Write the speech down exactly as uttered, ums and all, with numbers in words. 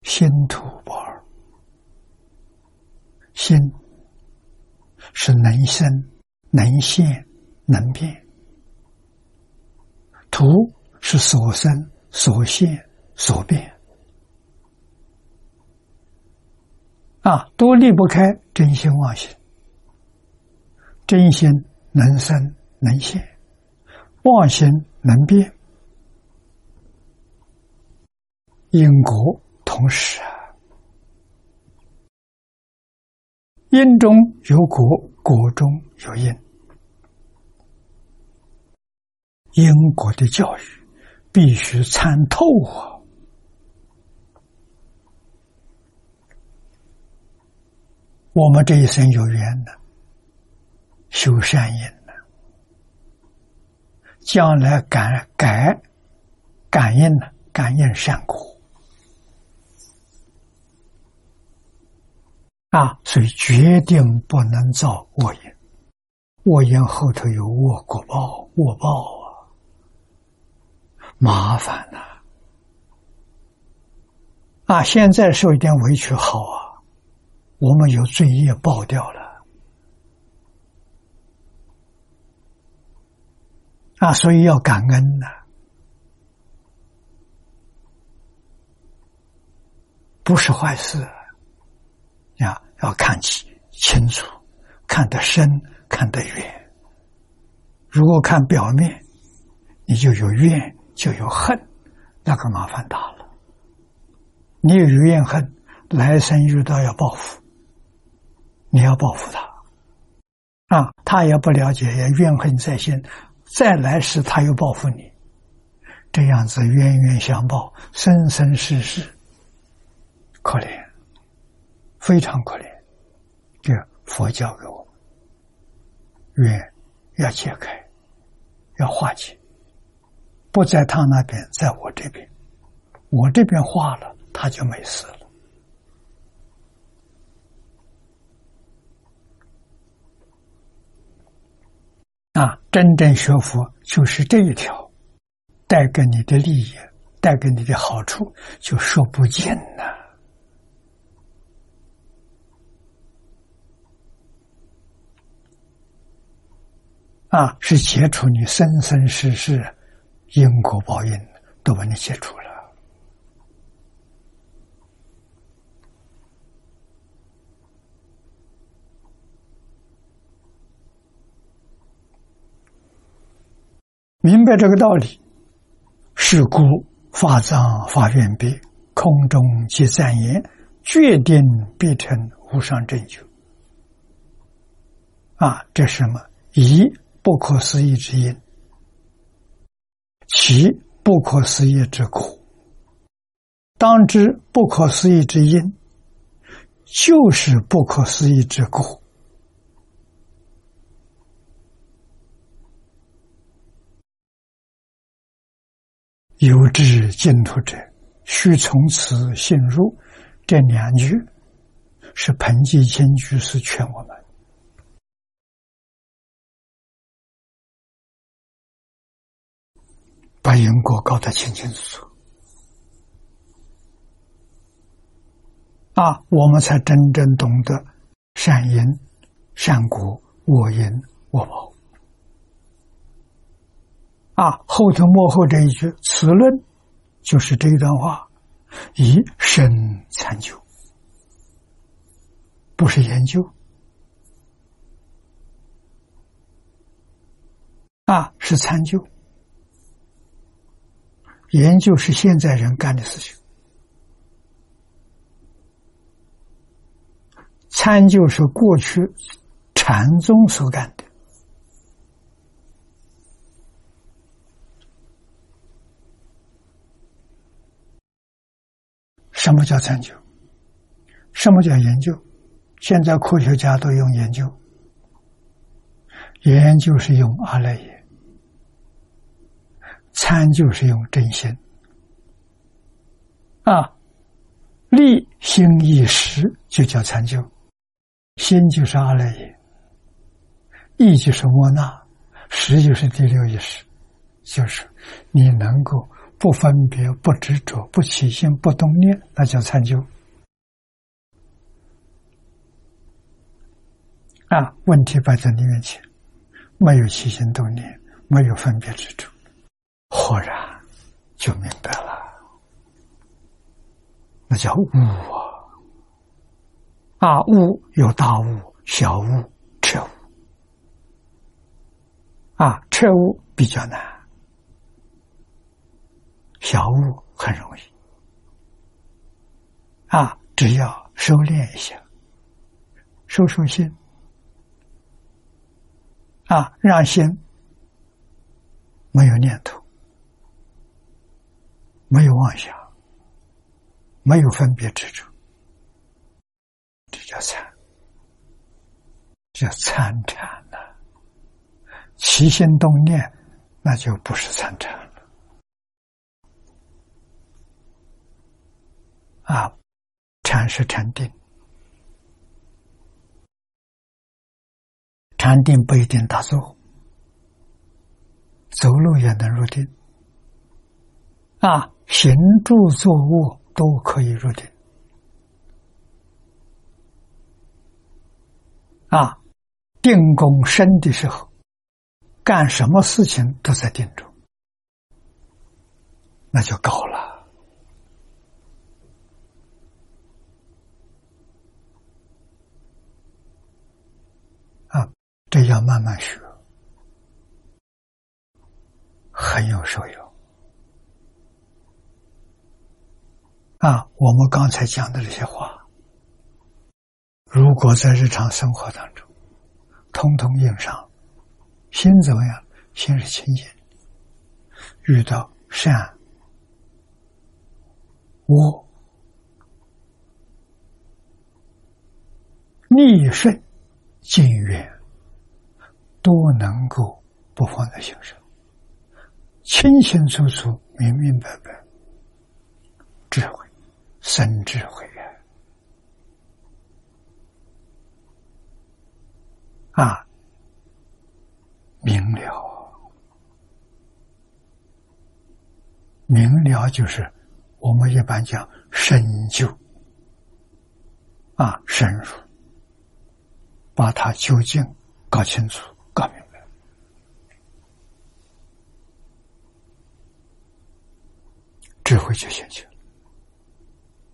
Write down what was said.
心土不二。心是能生、能现、能变，土是所生、所现、所变。啊，都离不开真心妄心。真心能生能现，妄心能变，因果同时啊。因中有果，果中有因。因果的教育必须参透啊！我们这一生有缘的，修善因的，将来感改感应呢，感应善果啊！所以决定不能造恶因，恶因后头有恶果报、恶报啊，麻烦呐！啊，现在受一点委屈好啊，我们有罪业报掉了啊，所以要感恩呐、啊，不是坏事啊，要看清楚，看得深，看得远。如果看表面，你就有怨，就有恨，那个麻烦大了。你有怨恨，来生遇到要报复，你要报复他啊，他也不了解，也怨恨在心，再来时他又报复你，这样子冤冤相报，生生世世，可怜，非常可怜。这佛教给我们，冤要解开，要化解，不在他那边，在我这边，我这边化了，他就没事了。啊，真正学佛就是这一条，带给你的利益，带给你的好处，就说不尽了。啊，是解除你生生世世因果报应，都把你解除了。明白这个道理，是故法藏法愿别，空中即赞言，决定必成无上正觉。啊，这是什么？一不可思议之因，其不可思议之果。当知不可思议之因，就是不可思议之果。有志净土者，须从此信入。这两句是彭济谦居士劝我们。把因果搞得清清楚楚啊，我们才真正懂得善因、善果、恶因、恶报啊。后头幕后这一句此论，就是这一段话，以身参究，不是研究啊，是参究。研究是现在人干的事情，参究是过去禅宗所干的。什么叫参究？什么叫研究？现在科学家都用研究，研究是用阿赖耶，参究是用真心啊，立心意识就叫参究，心就是阿赖耶，意就是摩那，识就是第六意识，就是你能够不分别、不执着、不起心、不动念，那叫参究。啊，问题摆在你面前，没有起心动念，没有分别执着，豁然就明白了，那叫悟啊！啊，悟有大悟、小悟、彻悟。啊，彻悟比较难，小悟很容易。啊，只要收敛一下，收收心。啊，让心没有念头，没有妄想，没有分别执着，这叫参，叫参禅了。起心动念，那就不是参禅了。啊，禅是禅定。禅定不一定打坐，走路也能入定。啊，行住坐卧都可以入定。啊，定功深的时候，干什么事情都在定中，那就高了。啊，这要慢慢学，很有受用。啊，我们刚才讲的这些话，如果在日常生活当中通通应上，心怎么样？心是清净，遇到善恶逆顺近远都能够不放在心上，清清楚楚、明明白白，智慧生智慧啊，明了，明了就是我们一般讲深究啊，深入，把它究竟搞清楚、搞明白，智慧就显现了。